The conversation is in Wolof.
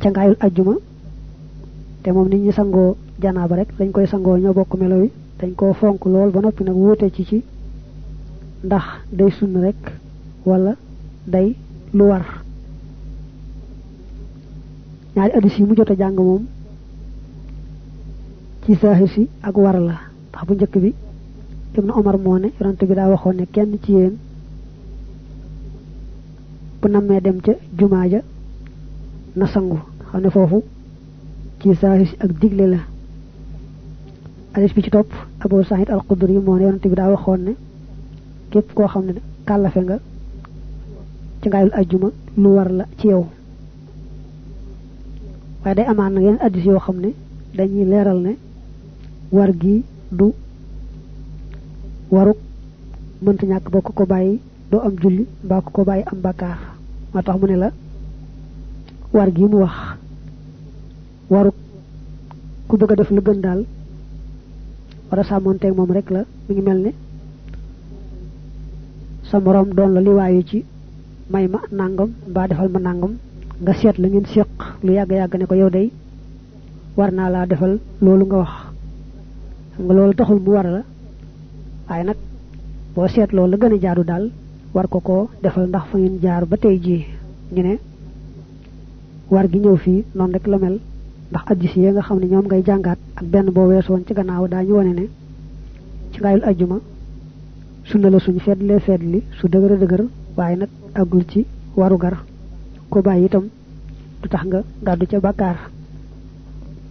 ngaayul aljuma te mom nit ñi sango janaaba rek dañ koy sango ñoo bokk melo wi dañ ko fonk lool ba noppi nag wóote ci ndax day sunn rek wala day lu war ñaari hadith yi mu jotta jang mom ci sahih si ak war la tax bu ñëk bi ibnu omar mo ne yonent bi da waxone kenn ci yeen bu namé dem ca jumaa ja na sangu xamne fofu ci sahih ak diglé la hadith bi ci top Abu Sa'id al-Khudri mo ne yonent bi da waxone képp ko xamne kalafe nga ci ngaayul aljuma lu war la ci yow waaye day amaan nag yenn addis yoo xam ne dañuy leeral ne war gi du waruk mënta ñàkk ba ko bàyyi doo am julli mbaa ko bàyyi am bakkaar moo tax mu ne la war gi mu wax waruk ku bëgg a def lu gën daal war a sàmmonteeg moom rek la mi ngi mel ne sa morom doon la li waayu ci may ma nangam mbaa defal ma nangam nga seet la ngeen seq lu yàgg ne ko yow day war naa laa defal loolu nga wax nga loolu taxul mu war la waaye nag boo seet loolu la gën a jaaru daal war ko defal ndax fa ngeen jaar ba tey jii ñu ne war gi ñëw fii noonu rek la mel ndax addis yi nga xam ne ñoom ngay jàngaat ak benn boo weesoon ci gannaaw daañu wane ne ci ngaayul ajjuma sunna la suñu feddli su dëgër waaye nag agul ci waru gar ko bàyyi itam du tax nga gàddu ca bàkkaar